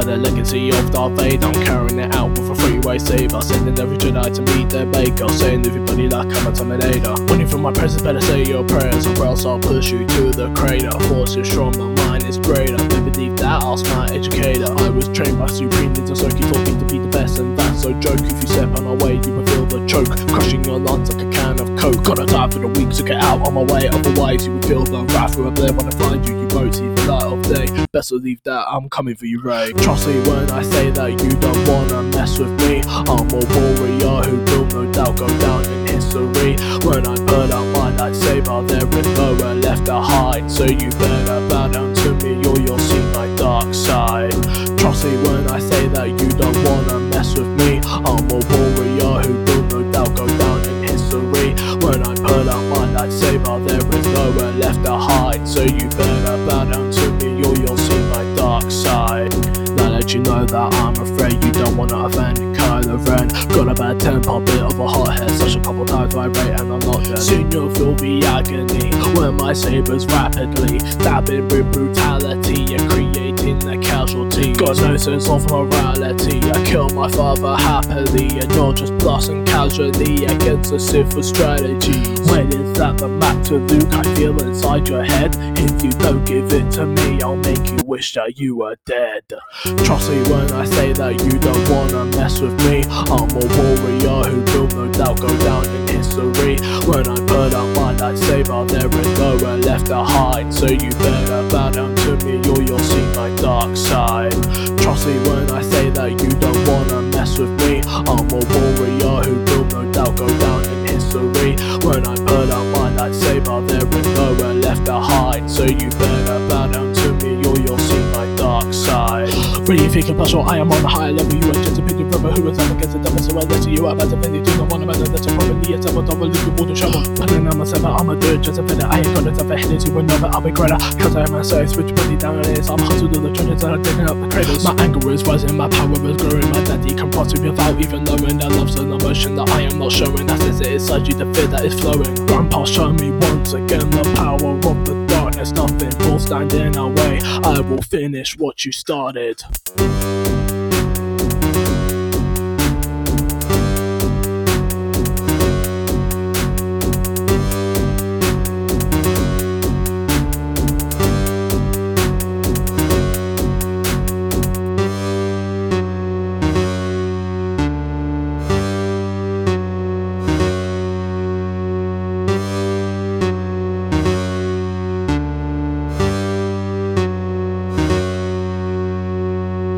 the legacy of Darth Vader. I'm carrying it out with a three-way saber, sending every Jedi to meet their maker, saying everybody like I'm a Terminator. When you're from my presence, better say your prayers, or else I'll push you to the crater. Force is strong, my mind is greater. Never believe that, ask my educator. I was trained by Supreme Ninja Soki, taught me to be the best, and that's no joke. If you step on our way, you will feel the choke, crushing your lungs like a can of coke. Got a time for the weak, so get out on my way, otherwise you will feel the wrath from up there. When I find you, you won't see the light of day. Best believe that I'm coming for you, Ray. Trust me when I say that you don't wanna mess with me. I'm a warrior who will no doubt go down in history. When I put out my lightsaber, there is nowhere left to hide, so you better bow down to me or you'll see my dark side. Trust me when I say that you don't wanna mess with me. I'm a warrior who will no doubt go down in history. When I put out my lightsaber, there is nowhere left to hide, so you better bow down to me or you'll see my dark side. Now let you know that I'm afraid you don't wanna offend Kylo Ren. Got a bad temper, bit of a hothead, such a couple times vibrate and I'm not dead. Soon you'll feel the agony when my sabers rapidly stabbing with brutality and creating a casualty. Got no sense of morality, I kill my father happily, and you're just blasting casually against a Sith with strategy. When is that the map to Luke I feel inside your head? If you don't give it to me, I'll make you wish that you were dead. Trust me when I say that you don't wanna mess with me. I'm a warrior who will no doubt go down in history. When I put out my lightsaber, there is nowhere left to hide, so you better bow down to me or you'll see my dark side. Trust me when I say that you don't wanna mess with me. I'm a warrior who will no doubt go down in history. When I put out my lightsaber, there is nowhere left to hide, so you better bow down to me or you'll see my dark side. Really thinking about sure I am on a higher level. You are just a pity brother who is up against the devil, so I let you out as a penny. Do not want to matter that you're probably a devil, double look water trouble. Putting on myself, I'm a dude, just a bit. I ain't gonna have a head into another, I'll be greater. Cause I am a size, which money down it is. I'm hustled to the trenches and I'm taking up the cradles. My anger is rising, my power is growing. My daddy can cross me without even knowing that love's an emotion that I am not showing. That says it inside you, the fear that is flowing. Grandpa showed me once again the power of the darkness. Nothing will stand in our way. I will finish what you started.